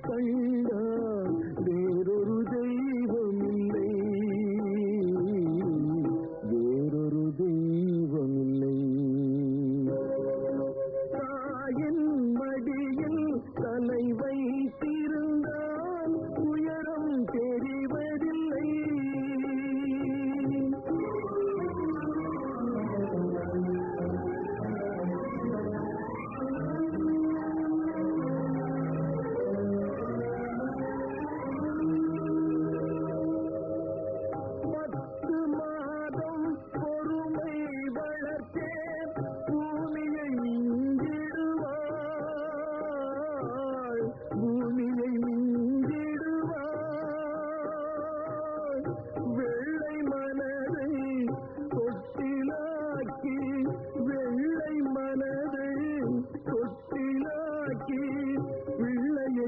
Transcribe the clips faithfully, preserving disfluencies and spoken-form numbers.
கண்டால் வேறொரு தெய்வமில்லை, வேறொரு தெய்வமில்லை. தாயின் மடியில் தலை வைத்திருந்தால் உயரம் தெரிவதில்லை. பத்து மாதம் பொறுமை வளர்த்தே பூமியை மிஞ்சிடுவாள், பூமியை மிஞ்சிடுவாள். வெள்ளை மனதை தொட்டிலாக்கி, வெள்ளை மனதை தொட்டிலாக்கி பிள்ளையை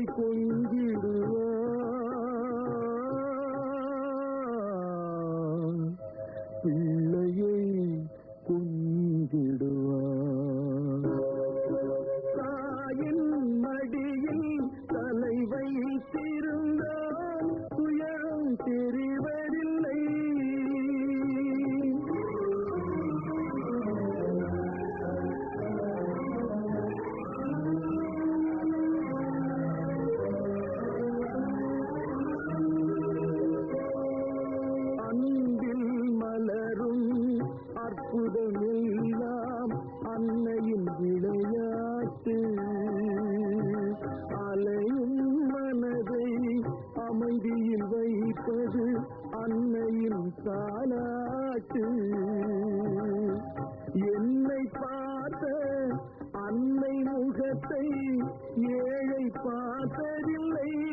கொஞ்சிடுவாள், பிள்ளையை கொஞ்சிடுவாள். தாயின் மடியில் தலை வைத்திருந்தால் துயரம் தெரிவதில்லை. அன்பில் மலரும் அற்புதமெல்லாம் அன்னையின் விளையாட்டு. அலையும் மனதை அமைதியில் வைப்பது அன்னையின் தாலாட்டு. என்னை பார்த்த அன்னை முகத்தை ஏழை பார்த்ததில்லை.